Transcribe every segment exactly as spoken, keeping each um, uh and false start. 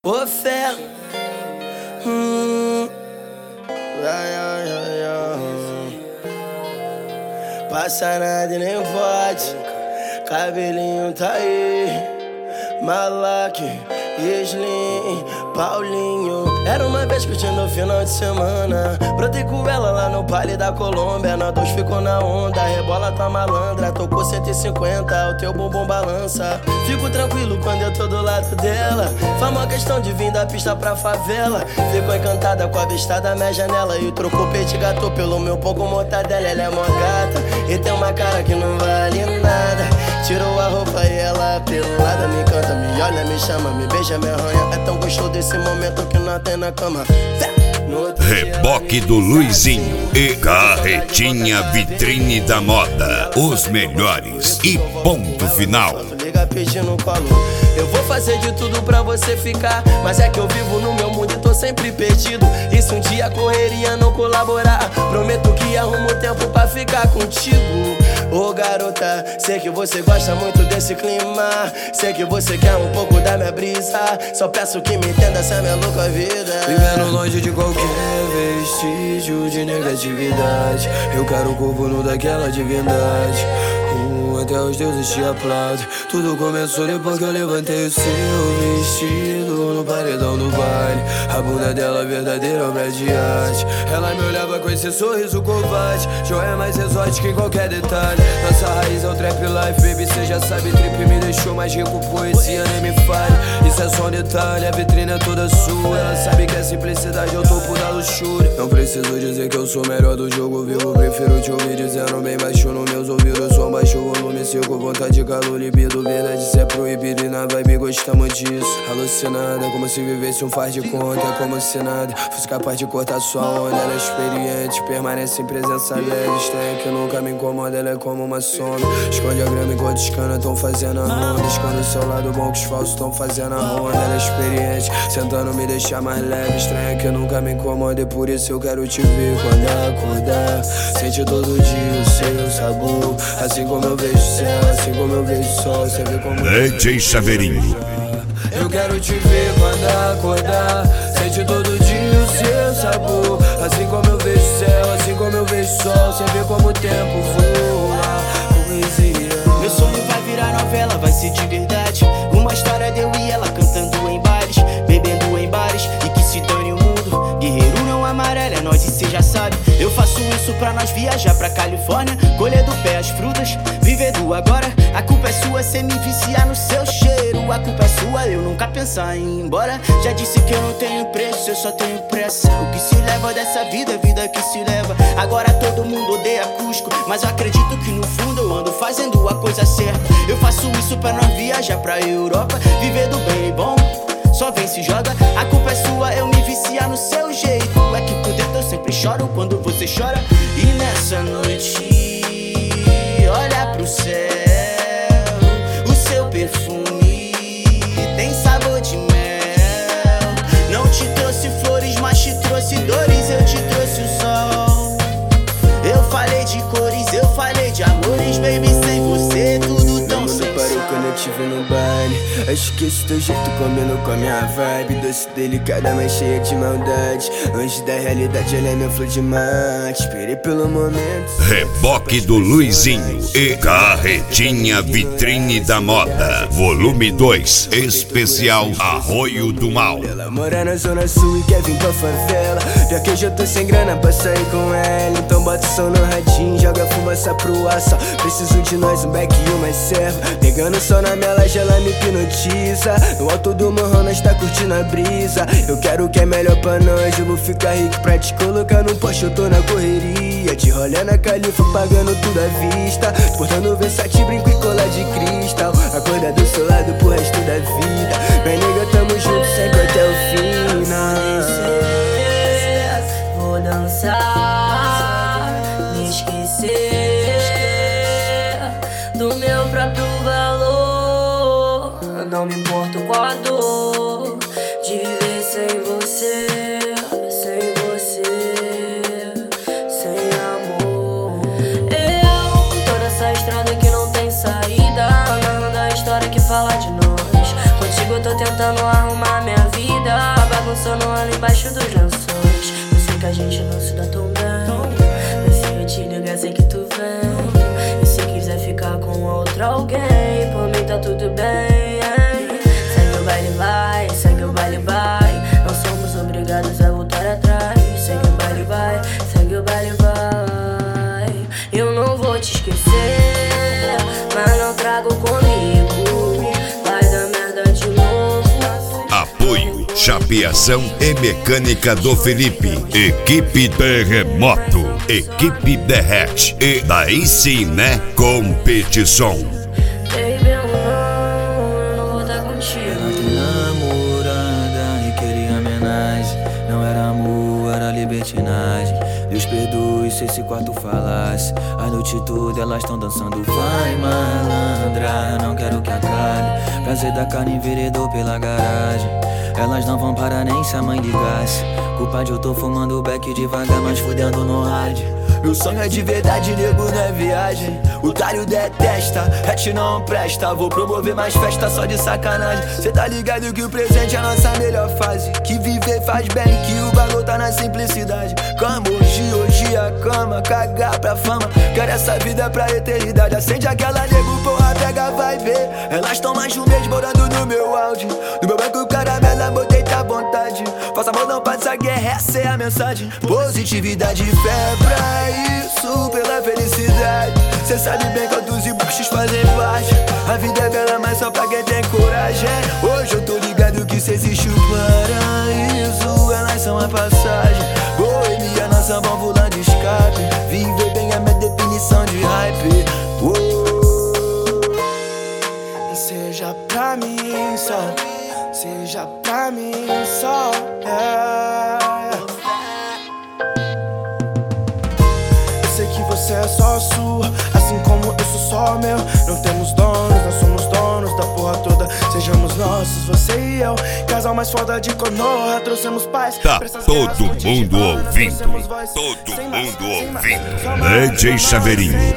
Ô fé, hum. ai, ai, ai, ai. Passa nada e nem pode, cabelinho tá aí, Malaque, Slim, Paulinho. Era uma vez curtindo o final de semana, brotei com ela lá no baile da Colômbia. Nós dois ficou na onda, rebola tua malandra. Tocou cento e cinquenta, o teu bumbum balança. Fico tranquilo quando eu tô do lado dela, faz uma questão de vir da pista pra favela. Ficou encantada com a vista da minha janela e trocou petit gâteau pelo meu pão com mortadela. Ela é mó gata e tem uma cara que não vale nada. Tirou a roupa e ela pelada, me canta, me olha, me chama, me beija, me arranha. É tão gostoso desse momento que não tem na cama. Reboque do Luizinho e Carretinha Vitrine da Moda. Os melhores e ponto final. Liga pedindo colo. Eu vou fazer de tudo pra você ficar, mas é que eu vivo no meu mundo e tô sempre perdido. E se um dia a correria não colaborar, prometo que arrumo tempo pra ficar contigo. Ô garota, sei que você gosta muito desse clima, sei que você quer um pouco da minha brisa. Só peço que me entenda essa minha louca vida. Vivendo longe de qualquer vestígio de negatividade, eu quero o corpo nu daquela divindade. uh, Até os deuses te aplaudem. Tudo começou depois que eu levantei o seu vestido no paredão do baile. A bunda dela verdadeira obra de arte. Ela me olhava com esse sorriso covarde, joia mais exótica em qualquer detalhe. Nossa raiz é o trap life, baby, cê já sabe. Trip me deixou mais rico, poesia nem me fale. Isso é só um detalhe, a vitrine é toda sua. Ela sabe que a simplicidade é o topo da luxúria. Não preciso dizer que eu sou o melhor do jogo vivo, prefiro te ouvir dizendo bem baixo nos meus ouvidos. Som baixo, volume cinco, vontade, calor, libido. Verdade, cê é proibido e na vibe gostamos disso. Alucinada, como se vivesse um faz de conta. É como se nada fosse capaz de cortar sua onda. Ela é experiente, permanece em presença leve. Estranha que nunca me incomoda, ela é como uma sombra. Esconde a grama enquanto os canas tão fazendo a ronda. Esconde o seu lado bom que os falsos tão fazendo a ronda. Ela é experiente, sentando me deixar mais leve. Estranha que nunca me incomoda e por isso eu quero te ver quando acordar. Sente todo dia o seu sabor, assim como eu vejo o céu, assim como eu vejo o sol. Você vê como D J Chaveirinho. Eu quero te ver quando acordar. Sente todo dia o seu sabor, assim como eu vejo o céu, assim como eu vejo o sol. Você vê como o tempo voa, poesia. Meu sonho vai virar novela, vai ser de verdade. Uma história de eu e ela cantando em bares, bebendo em bares e que se dane o mundo. Guerreiro não amarelo, é nós e cê já sabe. Eu faço isso pra nós viajar pra Califórnia, colher do pé as frutas, viver do agora. A culpa é sua, cê me viciar no seu cheiro. A culpa é sua, eu nunca pensar em ir embora. Já disse que eu não tenho preço, eu só tenho pressa. O que se leva dessa vida, vida que se leva. Agora todo mundo odeia Cusco, mas eu acredito que no fundo eu ando fazendo a coisa certa. Eu faço isso pra nós viajar pra Europa, viver do bem e bom. Só vem se joga, a culpa é sua, eu me viciar no seu jeito. É que por dentro eu sempre choro quando você chora. E nessa noite, olha pro céu, o seu perfume tem sabor de mel. Não te trouxe flores, mas te trouxe dores, eu te trouxe o sol. Eu falei de cores, eu falei de amores, baby, sem você tudo tão sem sal. Quando eu te vi no baile, acho que esse teu jeito combinou com a minha vibe. Doce, delicada, mas cheia de maldade. Longe da realidade, ela é minha flor de mate. Esperei pelo momento. Reboque do Luizinho e Carretinha Vitrine da Moda. Volume dois, especial Arroio do Mal. Ela mora na zona sul e quer vir pra favela. Já que eu já tô sem grana pra sair com ela, então bota o som no radinho, joga fumaça pro ar. Só preciso de nós, um back e uma serva. Pegando só na minha laje, ela me hipnotiza. No alto do morrão, nós tá curtindo a brisa. Eu quero o que é melhor pra nós, eu vou ficar rico pra te colocar no Porsche, eu tô na correria. Te rolando na Califa, pagando tudo à vista. Portando Versace, brinco e colar de cristal. Acordar do seu lado pro resto da vida. Minha nega, tamo junto sempre até o final. Vou dançar, me esquecer do meu próprio valor. Não me importo com a dor de viver sem você, sem você, sem amor. Eu tô nessa estrada que não tem saída, narrando a história que fala de nós. Contigo eu tô tentando arrumar minha vida. só não olho embaixo dos lençóis. Eu sei que a gente não se dá tão bem, mas se eu te ligar sei que tu vem. E se quiser ficar com outro alguém, por mim tá tudo bem. Segue o baile vai, segue o baile vai. Não somos obrigados a voltar atrás. Segue o baile vai, segue o baile vai. Eu não vou te esquecer, mas não trago comigo. Vai dar merda de novo. Apoio, chapeação e mecânica do Felipe. Equipe Terremoto, Equipe Derrete. E daí sim, né? Competição. Baby, eu não, eu não vou dar contigo. Ela tem namorada e queria homenagem. Não era amor, era libertinagem. Deus perdoe se esse quarto falasse. A noite toda elas tão dançando. Vai malandra, não quero que acabe. Prazer da carne enveredou pela garagem. Elas não vão parar nem se a mãe ligasse. Culpa de eu tô fumando beck devagar, mas fudendo no rádio. Meu sonho é de verdade, nego, não é viagem. O Dário detesta, hatch não presta. Vou promover mais festa só de sacanagem. Cê tá ligado que o presente é a nossa melhor fase. Que viver faz bem, que o valor tá na simplicidade. Cama hoje, hoje a cama, cagar pra fama. Quero essa vida pra eternidade. Acende aquela nego, porra, pega, vai ver. Elas tão mais de um mês morando no meu áudio. No meu banco caramela, botei tá à vontade. Faça amor, não passa a guerra, essa é a mensagem. Positividade, fé pra isso, pela felicidade. Cê sabe bem quantos embuches fazem parte. A vida é bela, mas só pra quem tem coragem. Hoje eu tô ligado que se existe o paraíso, elas são a passagem. Boemia, nossa válvula de escape. Viver bem é minha definição de hype. Uou. Seja pra mim só, seja pra mim só, yeah. Você é só sua, assim como eu sou só meu. Não temos donos, nós somos donos da porra toda. Sejamos nossos, você e eu. Casal mais foda de Konoha, trouxemos paz. Tá todo mundo ouvindo, todo mundo ouvindo. D J Chaveirinho.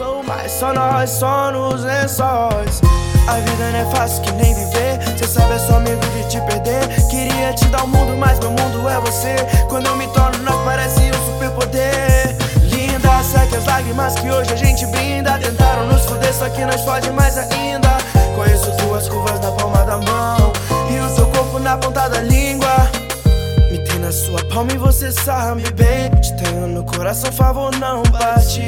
Só nós, só nos lençóis. A vida não é fácil que nem viver. Cê sabe, é só medo de te perder. Queria te dar o mundo, mas meu mundo é você. Quando eu me torno, nós parece um superpoder. Segue as lágrimas que hoje a gente brinda. Tentaram nos foder, só que nós fode mais ainda. Conheço tuas curvas na palma da mão e o teu corpo na ponta da língua. Me tem na sua palma e você sabe bem. Te tenho no coração, favor não bate.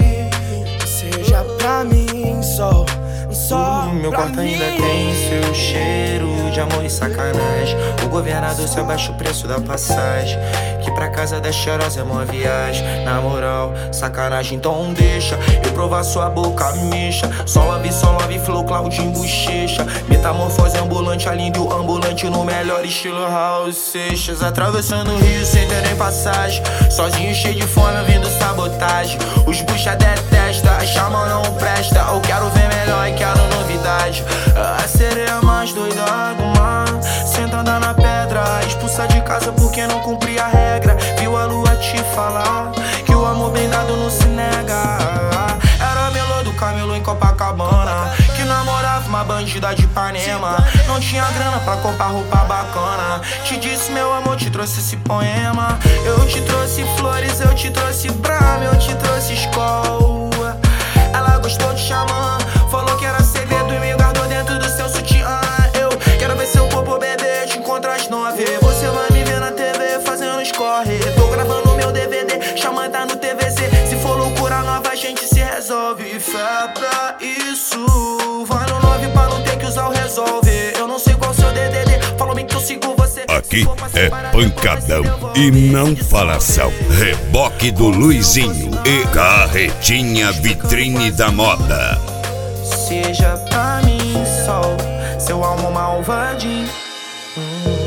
Seja pra mim só, só Meu pra quarto mim. ainda tem seu cheiro de amor e sacanagem. O governador se abaixa o preço da passagem, que pra casa da cheirosa é uma viagem. Na moral, sacanagem, então deixa eu provar sua boca mexa. Só love, só love, flow, Claudinho, bochecha. Metamorfose ambulante, alívio ambulante no melhor estilo Raul Seixas. Atravessando o rio sem ter nem passagem, sozinho cheio de fome, ouvindo sabotagem. Os bucha detesta, a chama não presta. Eu quero ver melhor e quero novidade. A sereia mais doida do mar, sentada na pedra, expulsa de casa porque não cumpria a regra. Viu a lua te falar que o amor bem dado não se nega. Era a melô do Camelo em Copacabana, que namorava uma bandida de Ipanema. Não tinha grana pra comprar roupa bacana. Te disse meu amor, te trouxe esse poema. Eu te trouxe flores, eu te trouxe Brahma, eu te trouxe Skol. Ela gostou de xamã, falou que era segredo e me guardou dentro do seu sutiã. Eu quero ver seu corpo, bebê, te encontro às nove. Você vai me ver na T V fazendo escorre. Tô gravando meu D V D, xamã tá no T V Z. Se for loucura nova, a gente se resolve. Fé pra isso, vai no nove pra não ter que usar o resolve. Eu não sei qual seu D D D, falou bem que eu sigo você. Aqui é pancadão e não falação. Reboque do Luizinho e Carretinha Vitrine da Moda. Seja pra mim sol, seu alma malvadinho. hum.